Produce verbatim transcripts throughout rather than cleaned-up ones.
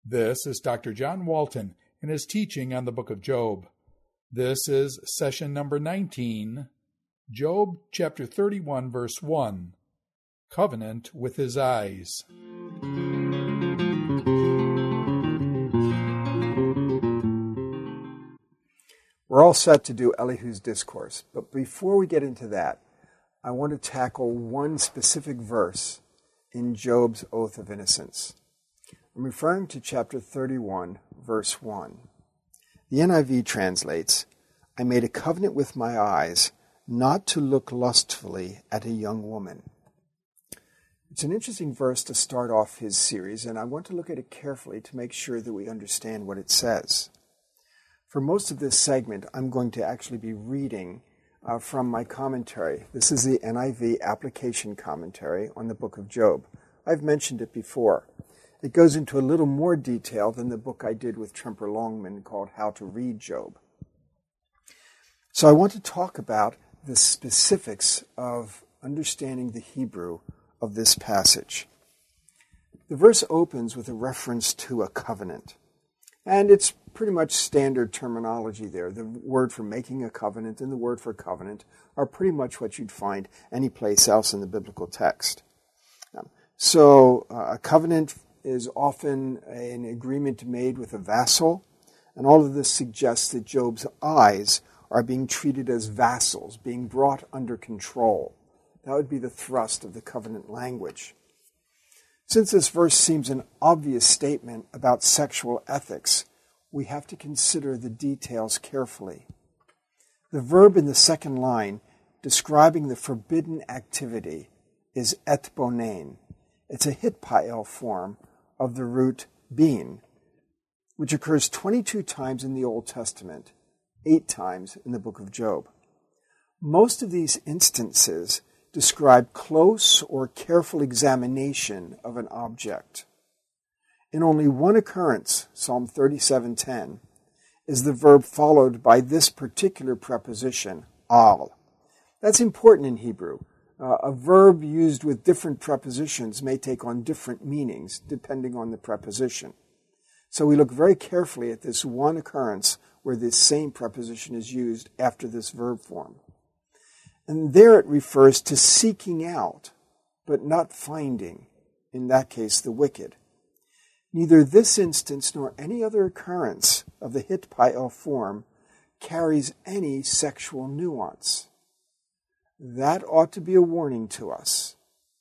This is Doctor John Walton in his teaching on the book of Job. This is session number nineteen, Job chapter thirty-one, verse one, Covenant with His Eyes. We're all set to do Elihu's discourse, but before we get into that, I want to tackle one specific verse in Job's oath of innocence. I'm referring to chapter thirty-one, verse one. The N I V translates, "I made a covenant with my eyes not to look lustfully at a young woman." It's an interesting verse to start off his series, and I want to look at it carefully to make sure that we understand what it says. For most of this segment, I'm going to actually be reading uh, from my commentary. This is the N I V application commentary on the book of Job. I've mentioned it before. It goes into a little more detail than the book I did with Tremper Longman called How to Read Job. So I want to talk about the specifics of understanding the Hebrew of this passage. The verse opens with a reference to a covenant. And it's pretty much standard terminology there. The word for making a covenant and the word for covenant are pretty much what you'd find any place else in the biblical text. Um, so uh, a covenant is often an agreement made with a vassal, and all of this suggests that Job's eyes are being treated as vassals, being brought under control. That would be the thrust of the covenant language. Since this verse seems an obvious statement about sexual ethics, we have to consider the details carefully. The verb in the second line describing the forbidden activity is etbonein. It's a hitpael form of the root bin, which occurs twenty-two times in the Old Testament, eight times in the book of Job. Most of these instances describe close or careful examination of an object. In only one occurrence, Psalm thirty-seven ten, is the verb followed by this particular preposition, al. That's important in Hebrew. Uh, a verb used with different prepositions may take on different meanings depending on the preposition. So we look very carefully at this one occurrence where this same preposition is used after this verb form. And there it refers to seeking out, but not finding, in that case, the wicked. Neither this instance nor any other occurrence of the hitpael form carries any sexual nuance. That ought to be a warning to us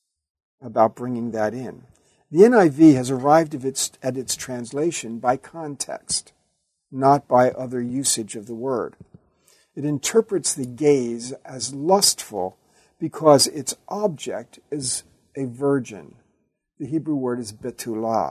about bringing that in. The N I V has arrived at its, at its translation by context, not by other usage of the word. It interprets the gaze as lustful because its object is a virgin. The Hebrew word is betulah.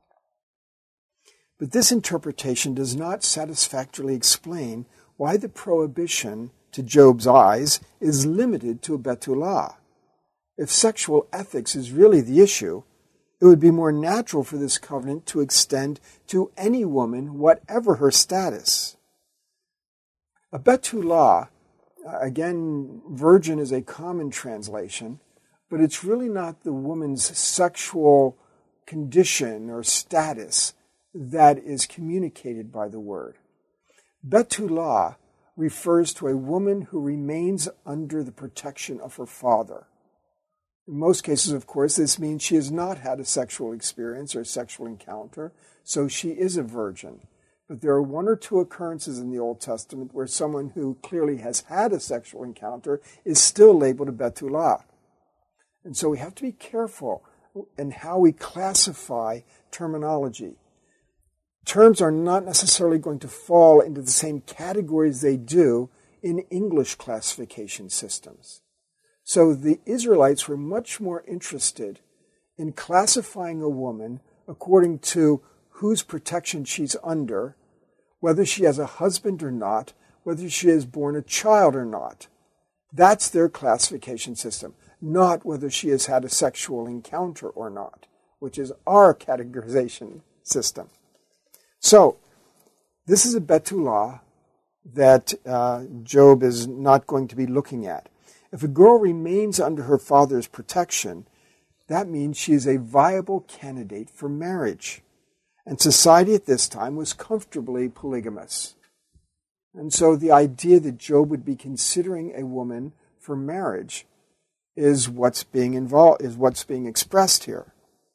But this interpretation does not satisfactorily explain why the prohibition to Job's eyes is limited to a betulah. If sexual ethics is really the issue, it would be more natural for this covenant to extend to any woman, whatever her status. A betulah, again, virgin is a common translation, but it's really not the woman's sexual condition or status that is communicated by the word. Betulah refers to a woman who remains under the protection of her father. In most cases, of course, this means she has not had a sexual experience or a sexual encounter, so she is a virgin. But there are one or two occurrences in the Old Testament where someone who clearly has had a sexual encounter is still labeled a betulah. And so we have to be careful in how we classify terminology. Terms are not necessarily going to fall into the same categories they do in English classification systems. So the Israelites were much more interested in classifying a woman according to whose protection she's under, whether she has a husband or not, whether she has borne a child or not. That's their classification system, not whether she has had a sexual encounter or not, which is our categorization system. So, this is a betulah that uh, Job is not going to be looking at. If a girl remains under her father's protection, that means she is a viable candidate for marriage. And society at this time was comfortably polygamous. And so the idea that Job would be considering a woman for marriage is what's being involved, is what's being expressed here.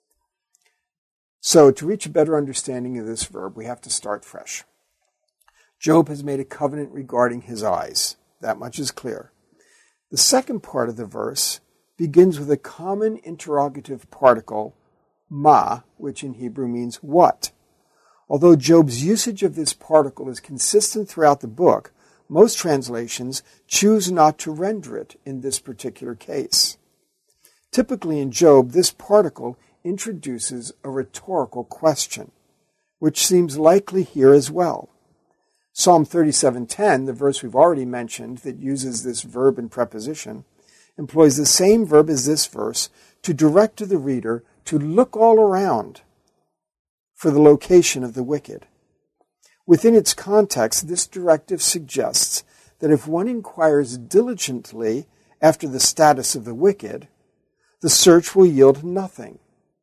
So to reach a better understanding of this verb, we have to start fresh. Job has made a covenant regarding his eyes. That much is clear. The second part of the verse begins with a common interrogative particle, ma, which in Hebrew means what. Although Job's usage of this particle is consistent throughout the book, most translations choose not to render it in this particular case. Typically in Job, this particle introduces a rhetorical question, which seems likely here as well. Psalm thirty-seven ten, the verse we've already mentioned that uses this verb and preposition, employs the same verb as this verse to direct to the reader to look all around for the location of the wicked. Within its context, this directive suggests that if one inquires diligently after the status of the wicked, the search will yield nothing.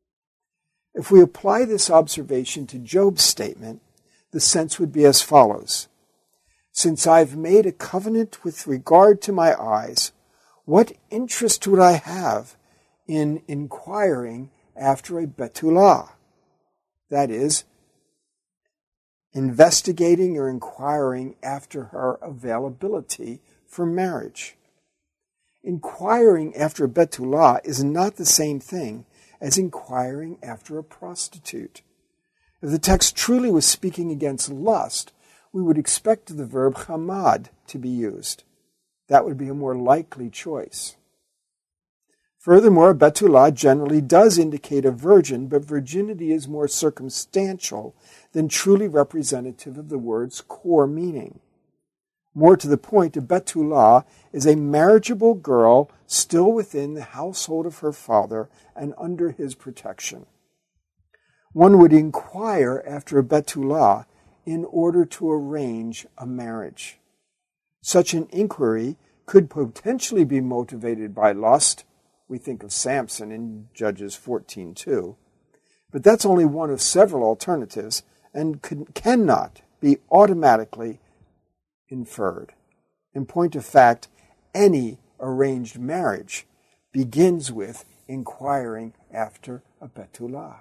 If we apply this observation to Job's statement, the sense would be as follows. Since I've made a covenant with regard to my eyes, what interest would I have in inquiring after a Betula? That is, investigating or inquiring after her availability for marriage. Inquiring after a Betula is not the same thing as inquiring after a prostitute. If the text truly was speaking against lust, we would expect the verb chamad to be used. That would be a more likely choice. Furthermore, Betula generally does indicate a virgin, but virginity is more circumstantial than truly representative of the word's core meaning. More to the point, a Betula is a marriageable girl still within the household of her father and under his protection. One would inquire after a Betula in order to arrange a marriage. Such an inquiry could potentially be motivated by lust. We think of Samson in Judges fourteen two. But that's only one of several alternatives and can, cannot be automatically inferred. In point of fact, any arranged marriage begins with inquiring after a Betula.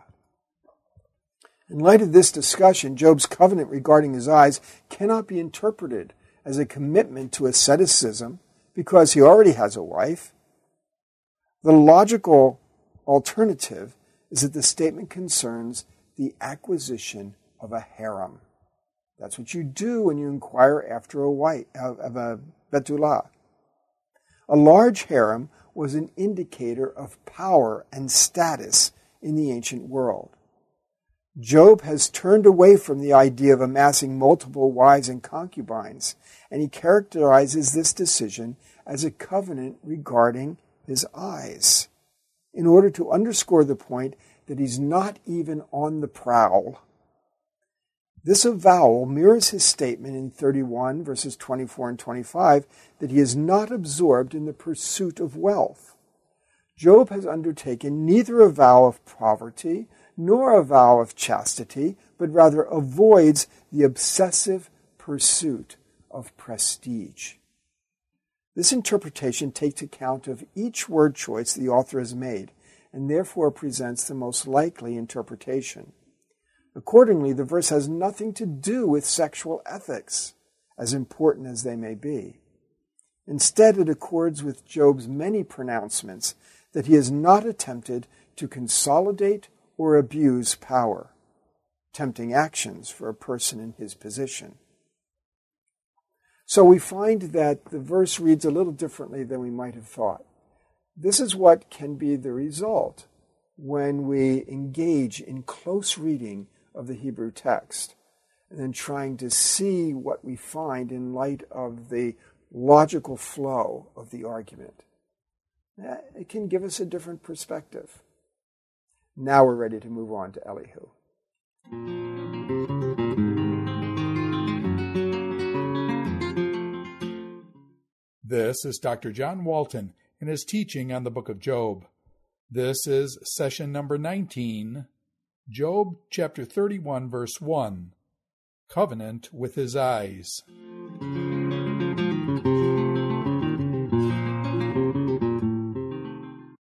In light of this discussion, Job's covenant regarding his eyes cannot be interpreted as a commitment to asceticism because he already has a wife. The logical alternative is that the statement concerns the acquisition of a harem. That's what you do when you inquire after a wife, of a Betula. A large harem was an indicator of power and status in the ancient world. Job has turned away from the idea of amassing multiple wives and concubines, and he characterizes this decision as a covenant regarding his eyes, in order to underscore the point that he's not even on the prowl. This avowal mirrors his statement in thirty-one, verses twenty-four and twenty-five, that he is not absorbed in the pursuit of wealth. Job has undertaken neither a vow of poverty nor a vow of chastity, but rather avoids the obsessive pursuit of prestige. This interpretation takes account of each word choice the author has made, and therefore presents the most likely interpretation. Accordingly, the verse has nothing to do with sexual ethics, as important as they may be. Instead, it accords with Job's many pronouncements that he has not attempted to consolidate or abuse power, tempting actions for a person in his position. So we find that the verse reads a little differently than we might have thought. This is what can be the result when we engage in close reading of the Hebrew text and then trying to see what we find in light of the logical flow of the argument. It can give us a different perspective. Now we're ready to move on to Elihu. This is Doctor John Walton in his teaching on the book of Job. This is session number nineteen, Job chapter thirty-one, verse one. Covenant with his eyes.